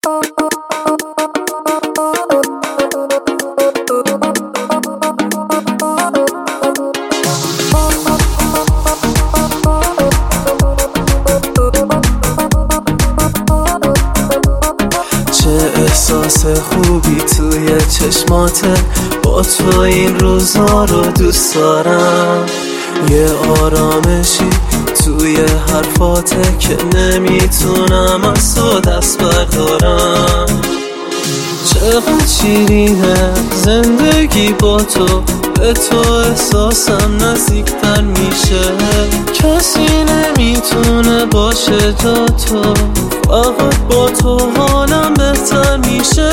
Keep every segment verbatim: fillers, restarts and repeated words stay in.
احساس خوبی توی چشماته، با تو این روزا رو دوست دارم. یه آرامشی توی حرفاته که نمیتونم از تو دست بردارم. چقدر شیرینه زندگی با تو، به تو احساسم نزدیکتر میشه. کسی نمیتونه باشه جا تو، فقط با تو حالم بهتر میشه.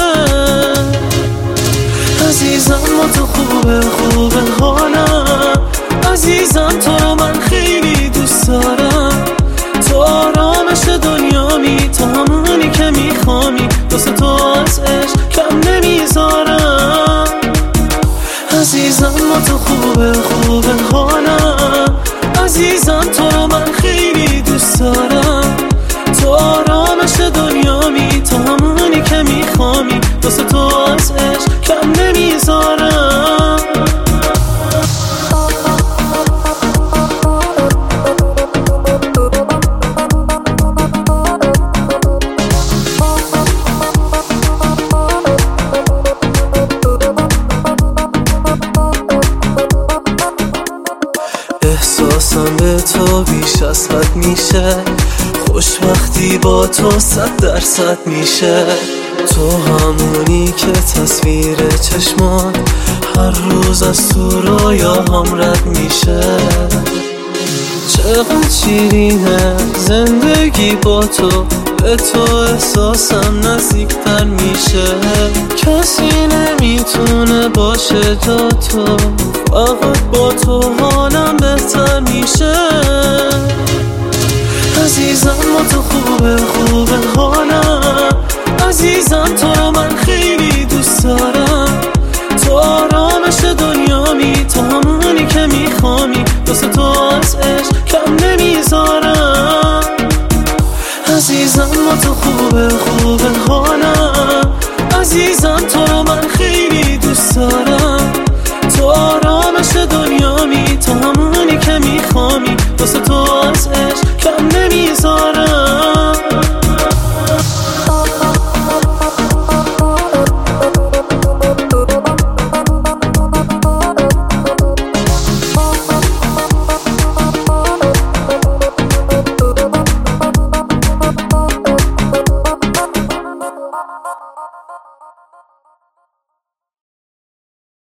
عزیزم با تو خوبه خوبه حالم، عزیزم تو رو من خیلی دوست دارم. تو آرامش دنیامی، تو همونی که میخوامی، واسه تو از عشق کم نمیذارم. عزیزم با تو خوبه خوبه حالم، عزیزم تو رو من خیلی دوست دارم. تو آرامش دنیامی، تو همونی که میخوامی، واسه تو از عشق کم نمیذارم. احساسم به تو بیش از حد میشه، خوشبختی با تو صد درصد میشه. تو همونی که تصویر چشمان هر روز از تو رویاهام رد میشه. چقدر شیرینه زندگی با تو، به تو احساسم نزدیکتر میشه. کسی نمیتونه باشه جا تو، فقط با تو حالم بهتر میشه. عزیزم با تو خوبه خوبه حالم، عزیزم تو رو من خیلی دوست دارم. تو آرامش دنیامی، تو همونی که میخوامی، واسه تو از عشق کم نمیذارم. عزیزم با تو خوبه خوبه حالم، عزیزم تو رو من خیلی دوست دارم. تو آرامش دنیامی، تو همونی که میخوامی، واسه تو از عشق کم نمیذارم.